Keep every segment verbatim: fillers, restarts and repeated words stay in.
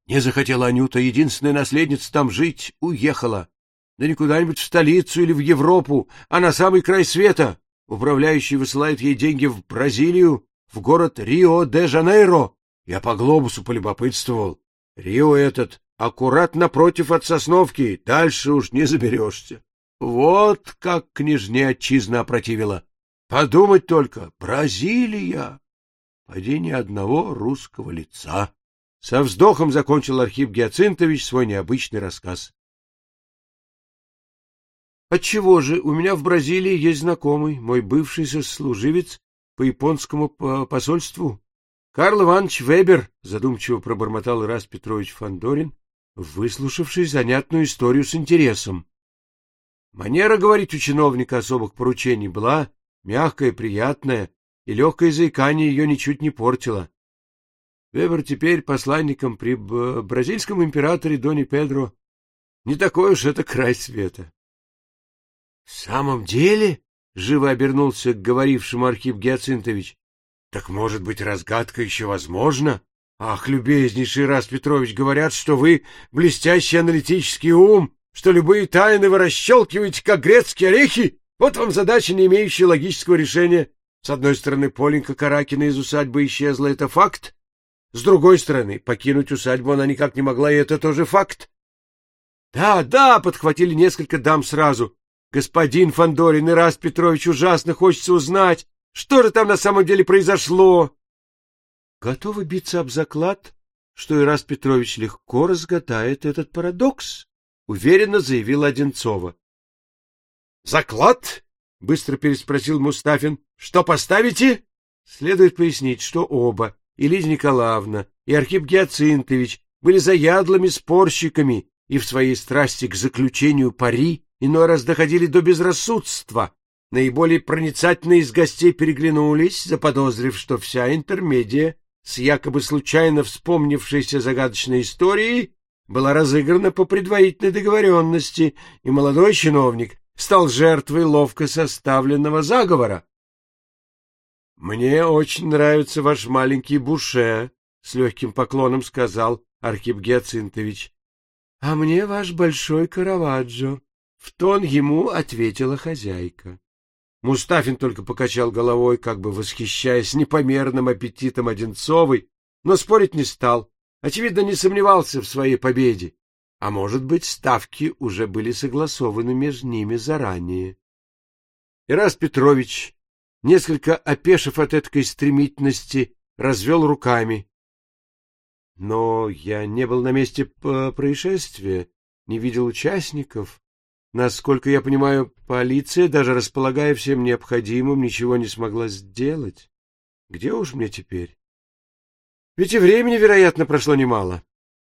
Не захотела Анюта, единственная наследница, там жить, уехала. Да не куда-нибудь в столицу или в Европу, а на самый край света. Управляющий высылает ей деньги в Бразилию, в город Рио-де-Жанейро. Я по глобусу полюбопытствовал. Рио этот аккурат напротив от Сосновки, дальше уж не заберешься. Вот как княжне отчизна опротивила. Подумать только, Бразилия! Поди ни одного русского лица. Со вздохом закончил Архип Гиацинтович свой необычный рассказ. Отчего же, у меня в Бразилии есть знакомый, мой бывший сослуживец по японскому посольству. Карл Иванович Вебер, задумчиво пробормотал Ираст Петрович Фандорин, выслушавший занятную историю с интересом. Манера говорить у чиновника особых поручений была мягкая, приятная, и легкое заикание ее ничуть не портило. Вебер теперь посланником при бразильском императоре Доне Педро. Не такой уж это край света. — В самом деле? — живо обернулся к говорившему Архип Гиацинтович. — Так, может быть, разгадка еще возможна? Ах, любезнейший Ираст Петрович, говорят, что вы блестящий аналитический ум, что любые тайны вы расщелкиваете, как грецкие орехи. Вот вам задача, не имеющая логического решения. С одной стороны, Поленька Каракина из усадьбы исчезла — это факт. С другой стороны, покинуть усадьбу она никак не могла, и это тоже факт. — Да, да, — подхватили несколько дам сразу. — Господин Фандорин, Ираст Петрович, ужасно хочется узнать, что же там на самом деле произошло. Готовы биться об заклад, что Ираст Петрович легко разгадает этот парадокс, — уверенно заявила Одинцова. — Заклад? — быстро переспросил Мустафин. — Что поставите? Следует пояснить, что оба, и Лидия Николаевна, и Архип Гиацинтович, были заядлыми спорщиками и в своей страсти к заключению пари иной раз доходили до безрассудства. Наиболее проницательные из гостей переглянулись, заподозрив, что вся интермедия с якобы случайно вспомнившейся загадочной историей была разыграна по предварительной договоренности, и молодой чиновник стал жертвой ловко составленного заговора. — Мне очень нравится ваш маленький буше, — с легким поклоном сказал Архип Гиацинтович. — А мне ваш большой Караваджо, — в тон ему ответила хозяйка. Мустафин только покачал головой, как бы восхищаясь непомерным аппетитом Одинцовой, но спорить не стал, очевидно, не сомневался в своей победе. А может быть, ставки уже были согласованы между ними заранее. Ираст Петрович, несколько опешив от этой стремительности, развел руками. — Но я не был на месте происшествия, не видел участников. Насколько я понимаю, полиция, даже располагая всем необходимым, ничего не смогла сделать. Где уж мне теперь? Ведь и времени, вероятно, прошло немало.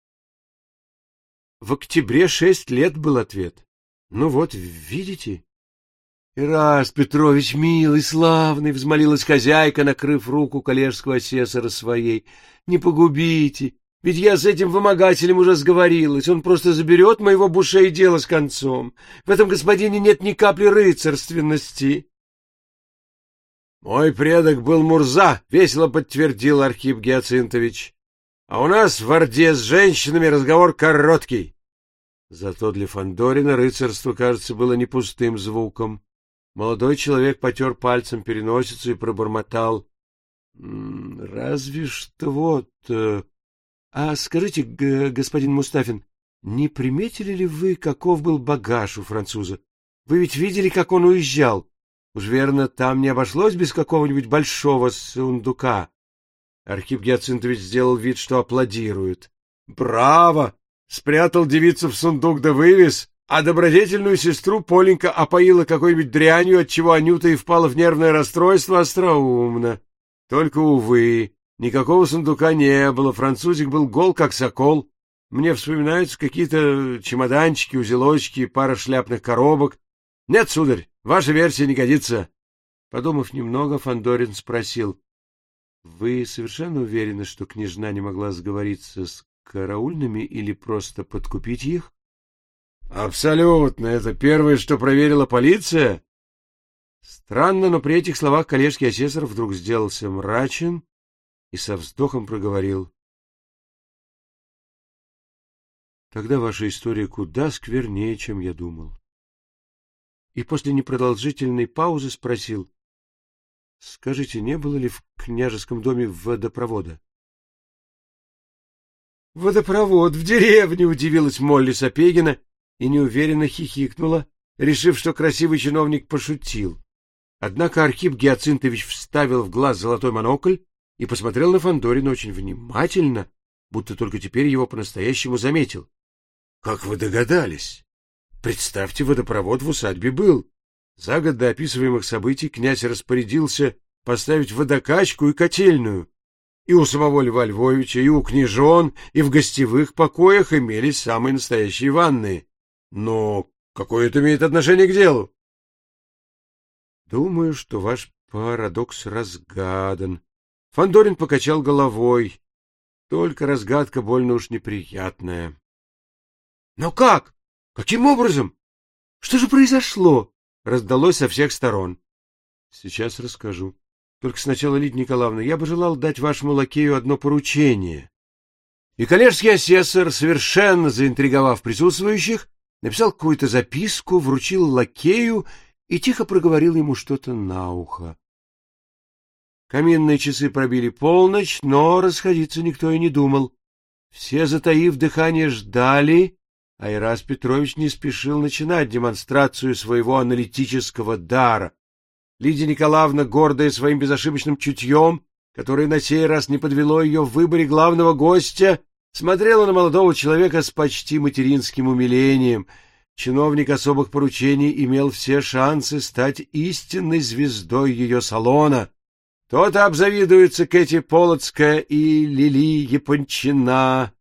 В октябре шесть лет был ответ. Ну вот, видите? — Ираст Петрович, милый, славный, — взмолилась хозяйка, накрыв руку коллежского асессора своей. — Не погубите, ведь я с этим вымогателем уже сговорилась. Он просто заберет моего буше и дело с концом. В этом господине нет ни капли рыцарственности. — Мой предок был Мурза, — весело подтвердил Архип Гиацинтович. — А у нас в Орде с женщинами разговор короткий. Зато для Фандорина рыцарство, кажется, было не пустым звуком. Молодой человек потер пальцем переносицу и пробормотал. — Разве что вот... А скажите, господин Мустафин, не приметили ли вы, каков был багаж у француза? Вы ведь видели, как он уезжал? Уж верно, там не обошлось без какого-нибудь большого сундука. Архип Гиацинтович сделал вид, что аплодирует. — Браво! Спрятал девицу в сундук да вывез, а добродетельную сестру Поленька опоила какой-нибудь дрянью, отчего Анюта и впала в нервное расстройство. Остроумно. Только, увы, никакого сундука не было, французик был гол, как сокол. Мне вспоминаются какие-то чемоданчики, узелочки, пара шляпных коробок. Нет, сударь, ваша версия не годится. Подумав немного, Фандорин спросил. — Вы совершенно уверены, что княжна не могла сговориться с караульными или просто подкупить их? — Абсолютно. Это первое, что проверила полиция. Странно, но при этих словах коллежский асессор вдруг сделался мрачен и со вздохом проговорил. Тогда ваша история куда сквернее, чем я думал. И после непродолжительной паузы спросил: — Скажите, не было ли в княжеском доме водопровода? — Водопровод в деревне! — удивилась Молли Сапегина и неуверенно хихикнула, решив, что красивый чиновник пошутил. Однако Архип Гиацинтович вставил в глаз золотой монокль и посмотрел на Фандорина очень внимательно, будто только теперь его по-настоящему заметил. — Как вы догадались? Представьте, водопровод в усадьбе был. За год до описываемых событий князь распорядился поставить водокачку и котельную. И у самого Льва Львовича, и у княжон, и в гостевых покоях имелись самые настоящие ванные. Но какое это имеет отношение к делу? — Думаю, что ваш парадокс разгадан. Фандорин покачал головой. Только разгадка больно уж неприятная. — Но как? Каким образом? Что же произошло? — раздалось со всех сторон. — Сейчас расскажу. Только сначала, Лидия Николаевна, я бы желал дать вашему лакею одно поручение. И коллежский асессор, совершенно заинтриговав присутствующих, написал какую-то записку, вручил лакею и тихо проговорил ему что-то на ухо. Каминные часы пробили полночь, но расходиться никто и не думал. Все, затаив дыхание, ждали, а Ираст Петрович не спешил начинать демонстрацию своего аналитического дара. Лидия Николаевна, гордая своим безошибочным чутьем, которое на сей раз не подвело ее в выборе главного гостя, смотрела на молодого человека с почти материнским умилением. Чиновник особых поручений имел все шансы стать истинной звездой ее салона. То-то обзавидуются Кэти Полоцкая и Лили Япончина.